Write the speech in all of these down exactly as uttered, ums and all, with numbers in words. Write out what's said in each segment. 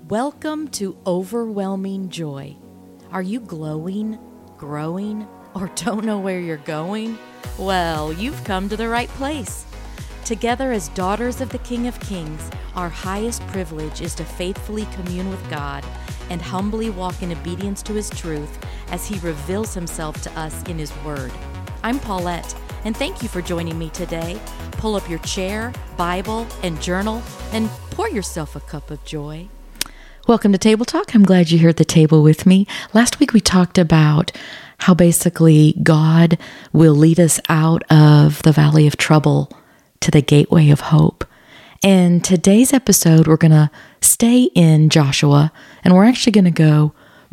Welcome to Overwhelming Joy. Are you glowing, growing, or don't know where you're going? Well, you've come to the right place. Together as daughters of the King of Kings, our highest privilege is to faithfully commune with God and humbly walk in obedience to His truth as He reveals Himself to us in His Word. I'm Paulette, and thank you for joining me today. Pull up your chair, Bible, and journal, and pour yourself a cup of joy. Welcome to Table Talk. I'm glad you're here at the table with me. Last week we talked about how basically God will lead us out of the valley of trouble to the gateway of hope. And today's episode, we're going to stay in Joshua, and we're actually going to go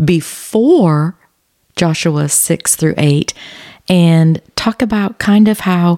before Joshua six through eight and talk about kind of how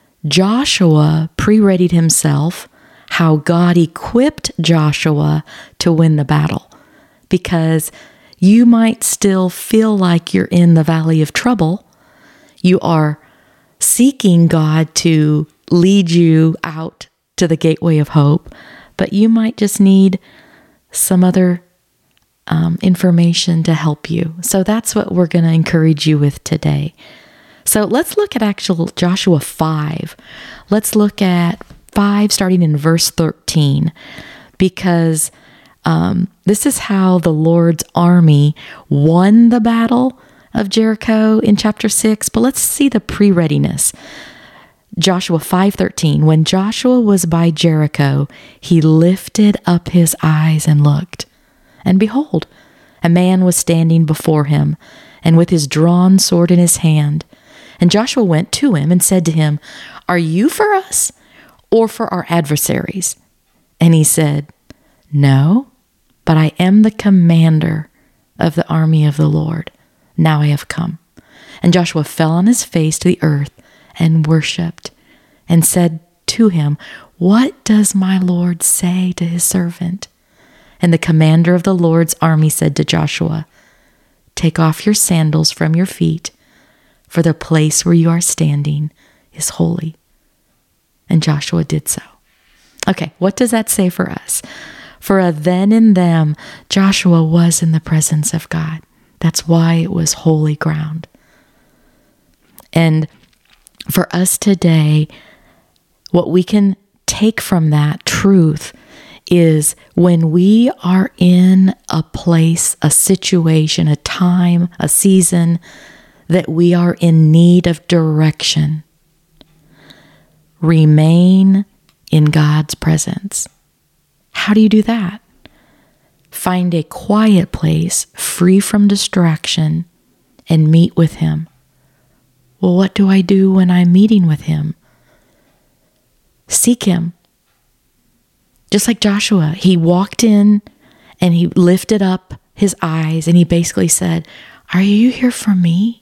Joshua pre-readied himself, how God equipped Joshua to win the battle. Because you might still feel like you're in the valley of trouble. You are seeking God to lead you out to the gateway of hope, but you might just need some other um, information to help you. So that's what we're going to encourage you with today. So let's look at actual Joshua five. Let's look at five, starting in verse thirteen, because um, this is how the Lord's army won the battle of Jericho in chapter six. But let's see the pre-readiness. Joshua five thirteen, when Joshua was by Jericho, he lifted up his eyes and looked, and behold, a man was standing before him, and with his drawn sword in his hand. And Joshua went to him and said to him, "Are you for us, or for our adversaries?" And he said, "No, but I am the commander of the army of the Lord. Now I have come." And Joshua fell on his face to the earth and worshipped and said to him, "What does my Lord say to his servant?" And the commander of the Lord's army said to Joshua, "Take off your sandals from your feet, for the place where you are standing is holy." And Joshua did so. Okay, what does that say for us? For a then and them, Joshua was in the presence of God. That's why it was holy ground. And for us today, what we can take from that truth is when we are in a place, a situation, a time, a season that we are in need of direction, remain in God's presence. How do you do that? Find a quiet place, free from distraction, and meet with Him. Well, what do I do when I'm meeting with Him? Seek Him. Just like Joshua, he walked in and he lifted up his eyes and he basically said, "Are you here for me?"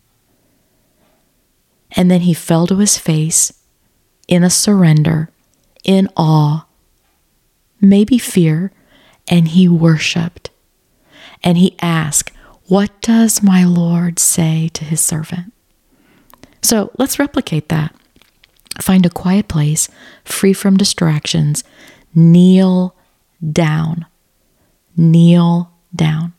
And then he fell to his face in a surrender, in awe, maybe fear, and he worshiped. And he asked, "What does my Lord say to his servant?" So let's replicate that. Find a quiet place, free from distractions. Kneel down. Kneel down.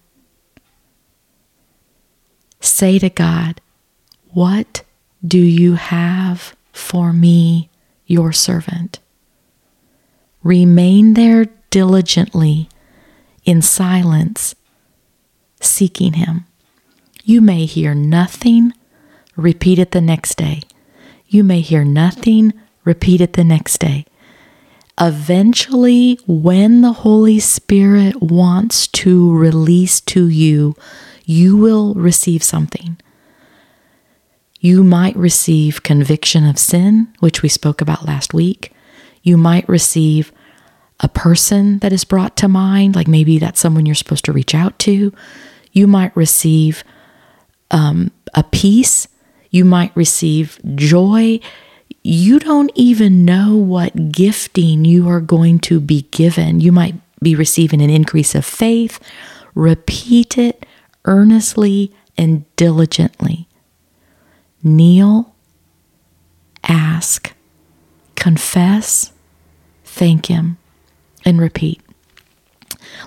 Say to God, "What do you have for me, your servant?" Remain there diligently in silence, seeking Him. You may hear nothing, repeat it the next day. You may hear nothing, repeat it the next day. Eventually, when the Holy Spirit wants to release to you, you will receive something. You might receive conviction of sin, which we spoke about last week. You might receive a person that is brought to mind, like maybe that's someone you're supposed to reach out to. You might receive um, a peace. You might receive joy. You don't even know what gifting you are going to be given. You might be receiving an increase of faith. Repeat it earnestly and diligently. Kneel, ask, confess, thank Him, and repeat.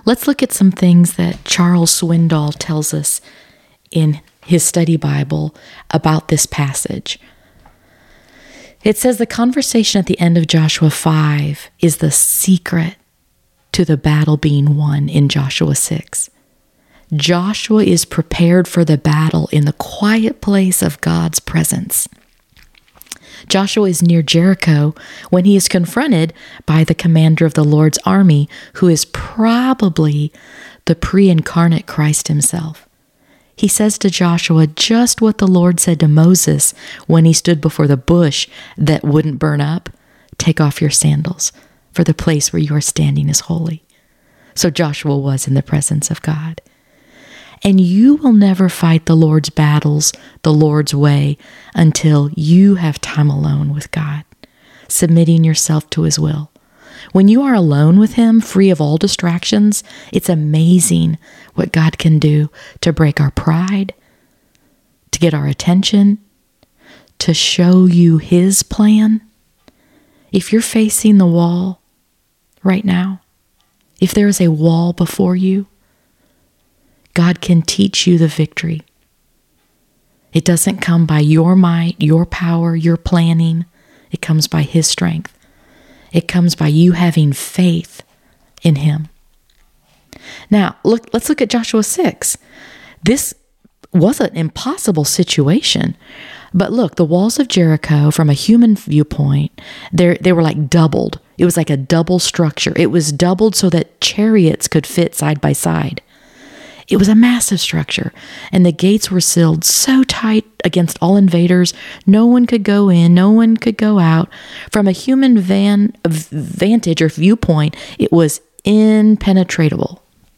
Let's look at some things that Charles Swindoll tells us in his study Bible about this passage. It says the conversation at the end of Joshua five is the secret to the battle being won in Joshua six. Joshua is prepared for the battle in the quiet place of God's presence. Joshua is near Jericho when he is confronted by the commander of the Lord's army, who is probably the pre-incarnate Christ himself. He says to Joshua just what the Lord said to Moses when he stood before the bush that wouldn't burn up. Take off your sandals, for the place where you are standing is holy. So Joshua was in the presence of God. And you will never fight the Lord's battles the Lord's way until you have time alone with God, submitting yourself to his will. When you are alone with him, free of all distractions, it's amazing what God can do to break our pride, to get our attention, to show you his plan. If you're facing the wall right now, if there is a wall before you, God can teach you the victory. It doesn't come by your might, your power, your planning. It comes by his strength. It comes by you having faith in him. Now, look, let's look at Joshua six. This was an impossible situation. But look, the walls of Jericho, from a human viewpoint, they they were like doubled. It was like a double structure. It was doubled so that chariots could fit side by side. It was a massive structure, and the gates were sealed so tight against all invaders, no one could go in, no one could go out. From a human van, vantage or viewpoint, it was impenetrable.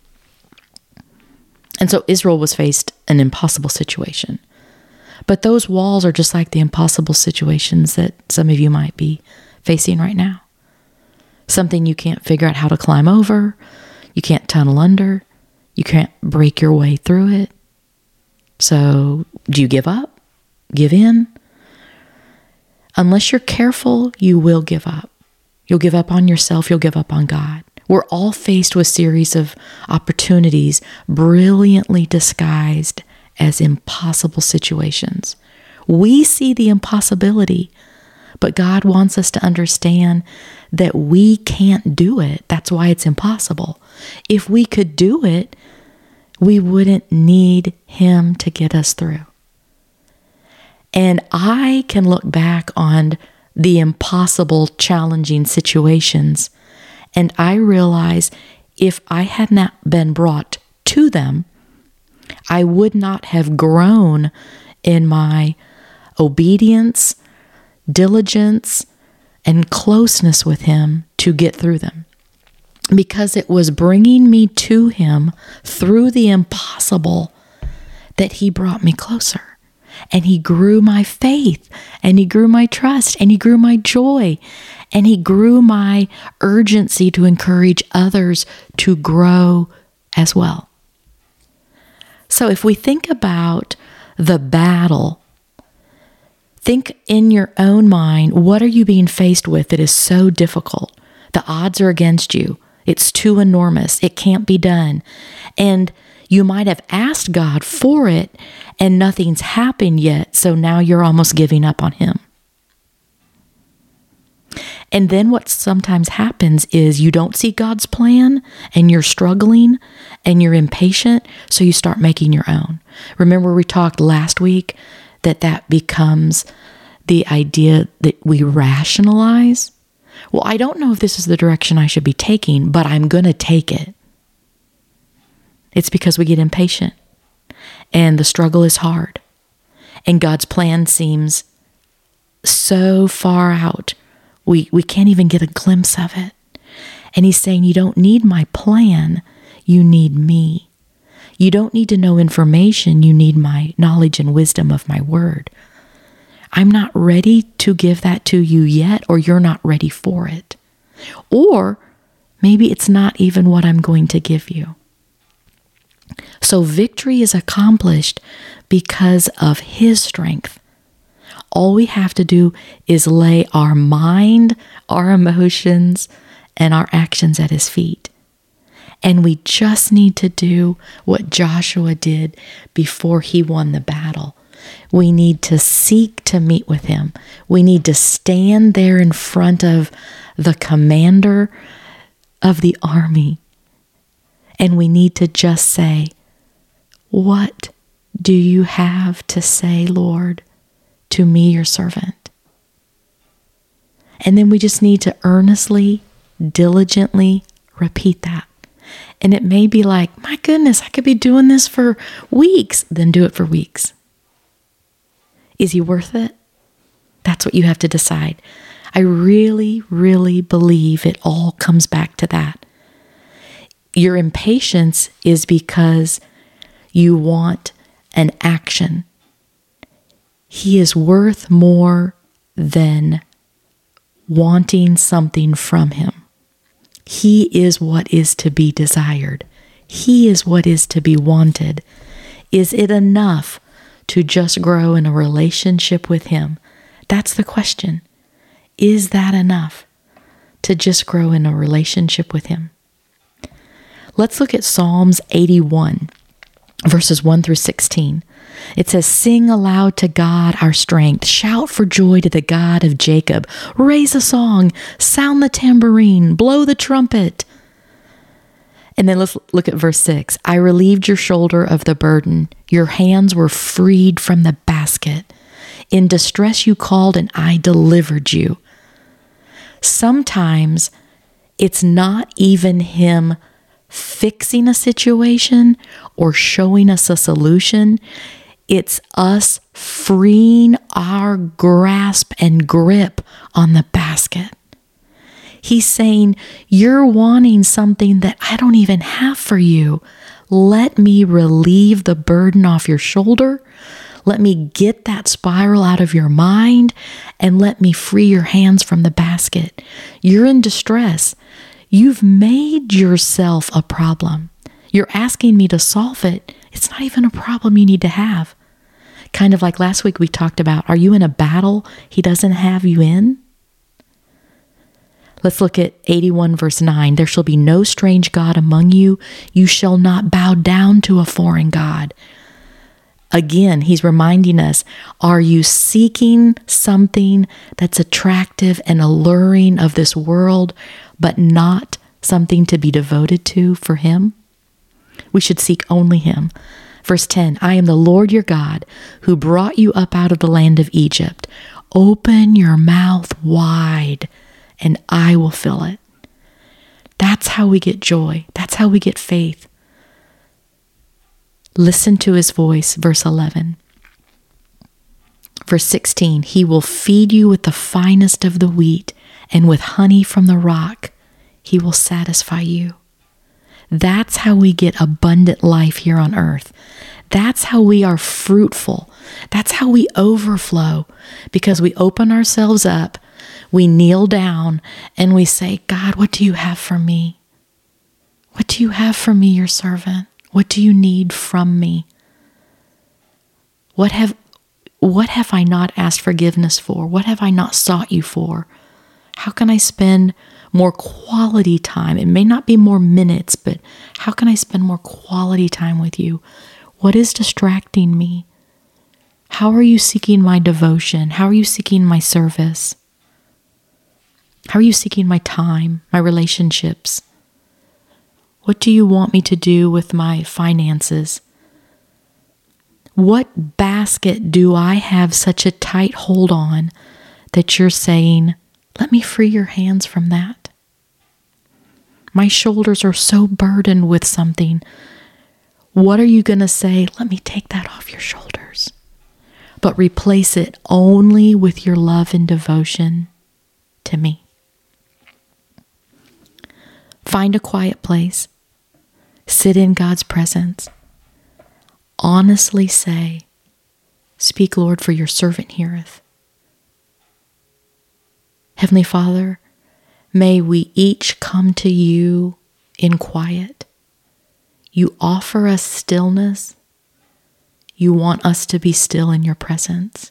And so Israel was faced an impossible situation. But those walls are just like the impossible situations that some of you might be facing right now. Something you can't figure out how to climb over, you can't tunnel under, you can't break your way through it. So, do you give up? Give in? Unless you're careful, you will give up. You'll give up on yourself, you'll give up on God. We're all faced with a series of opportunities brilliantly disguised as impossible situations. We see the impossibility, but God wants us to understand that we can't do it. That's why it's impossible. If we could do it, we wouldn't need him to get us through. And I can look back on the impossible, challenging situations, and I realize if I had not been brought to them, I would not have grown in my obedience, diligence, and closeness with him to get through them. Because it was bringing me to him through the impossible that he brought me closer. And he grew my faith, and he grew my trust, and he grew my joy, and he grew my urgency to encourage others to grow as well. So if we think about the battle, think in your own mind, what are you being faced with that is so difficult? The odds are against you. It's too enormous. It can't be done. And you might have asked God for it and nothing's happened yet, so now you're almost giving up on him. And then what sometimes happens is you don't see God's plan and you're struggling and you're impatient, so you start making your own. Remember we talked last week that that becomes the idea that we rationalize? Well, I don't know if this is the direction I should be taking, but I'm going to take it. It's because we get impatient and the struggle is hard and God's plan seems so far out. We, we can't even get a glimpse of it. And he's saying, you don't need my plan, you need me. You don't need to know information, you need my knowledge and wisdom of my word. I'm not ready to give that to you yet, or you're not ready for it. Or maybe it's not even what I'm going to give you. So victory is accomplished because of his strength. All we have to do is lay our mind, our emotions, and our actions at his feet. And we just need to do what Joshua did before he won the battle. We need to seek to meet with him. We need to stand there in front of the commander of the army. And we need to just say, "What do you have to say, Lord, to me, your servant?" And then we just need to earnestly, diligently repeat that. And it may be like, my goodness, I could be doing this for weeks. Then do it for weeks. Is he worth it? That's what you have to decide. I really, really believe it all comes back to that. Your impatience is because you want an action. He is worth more than wanting something from him. He is what is to be desired. He is what is to be wanted. Is it enough to just grow in a relationship with him? That's the question. Is that enough to just grow in a relationship with him? Let's look at Psalms eighty-one, verses one through sixteen. It says, "Sing aloud to God our strength. Shout for joy to the God of Jacob. Raise a song. Sound the tambourine. Blow the trumpet." And then let's look at verse six. "I relieved your shoulder of the burden. Your hands were freed from the basket. In distress you called and I delivered you." Sometimes it's not even him fixing a situation or showing us a solution. It's us freeing our grasp and grip on the basket. He's saying, you're wanting something that I don't even have for you. Let me relieve the burden off your shoulder. Let me get that spiral out of your mind and let me free your hands from the basket. You're in distress. You've made yourself a problem. You're asking me to solve it. It's not even a problem you need to have. Kind of like last week we talked about, are you in a battle he doesn't have you in? Let's look at eighty-one verse nine. "There shall be no strange God among you. You shall not bow down to a foreign God." Again, he's reminding us, are you seeking something that's attractive and alluring of this world, but not something to be devoted to for him? We should seek only him. Verse ten, "I am the Lord your God who brought you up out of the land of Egypt. Open your mouth wide and I will fill it." That's how we get joy. That's how we get faith. Listen to his voice, verse eleven. Verse sixteen, "He will feed you with the finest of the wheat, and with honey from the rock, he will satisfy you." That's how we get abundant life here on earth. That's how we are fruitful. That's how we overflow, because we open ourselves up, we kneel down, and we say, "God, what do you have for me? What do you have for me, your servant? What do you need from me? What have what have I not asked forgiveness for? What have I not sought you for? How can I spend more quality time? It may not be more minutes, but how can I spend more quality time with you? What is distracting me? How are you seeking my devotion? How are you seeking my service? How are you seeking my time, my relationships? What do you want me to do with my finances? What basket do I have such a tight hold on that you're saying, let me free your hands from that? My shoulders are so burdened with something. What are you going to say? Let me take that off your shoulders, but replace it only with your love and devotion to me. Find a quiet place. Sit in God's presence. Honestly say, "Speak, Lord, for your servant heareth." Heavenly Father, may we each come to you in quiet. You offer us stillness. You want us to be still in your presence.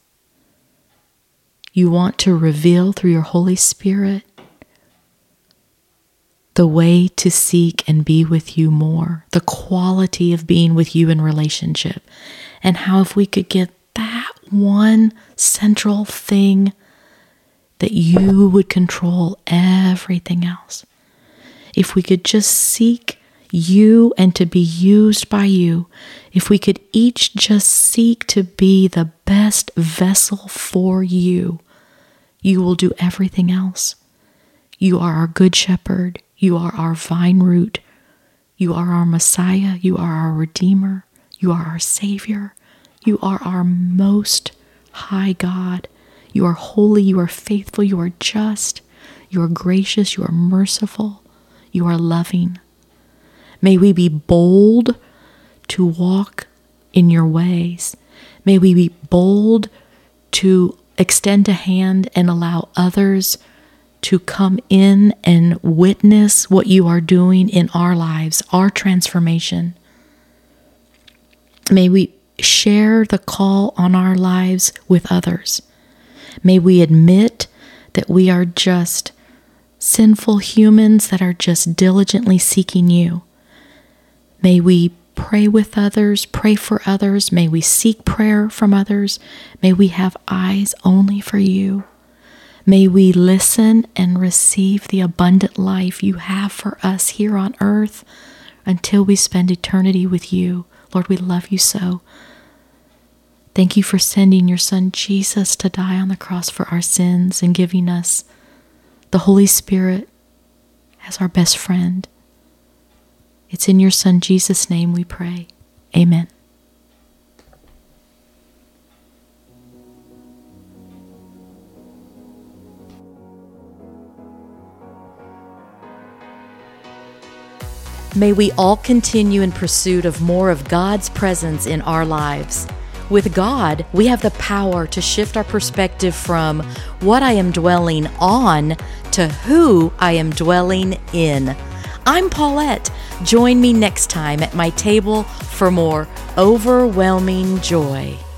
You want to reveal through your Holy Spirit the way to seek and be with you more, the quality of being with you in relationship, and how if we could get that one central thing, that you would control everything else. If we could just seek you and to be used by you, if we could each just seek to be the best vessel for you, you will do everything else. You are our good shepherd. You are our vine root. You are our Messiah. You are our Redeemer. You are our Savior. You are our most high God. You are holy. You are faithful. You are just. You are gracious. You are merciful. You are loving. May we be bold to walk in your ways. May we be bold to extend a hand and allow others to come in and witness what you are doing in our lives, our transformation. May we share the call on our lives with others. May we admit that we are just sinful humans that are just diligently seeking you. May we pray with others, pray for others. May we seek prayer from others. May we have eyes only for you. May we listen and receive the abundant life you have for us here on earth until we spend eternity with you. Lord, we love you so. Thank you for sending your Son Jesus to die on the cross for our sins and giving us the Holy Spirit as our best friend. It's in your Son Jesus' name we pray. Amen. May we all continue in pursuit of more of God's presence in our lives. With God, we have the power to shift our perspective from what I am dwelling on to who I am dwelling in. I'm Paulette. Join me next time at my table for more overwhelming joy.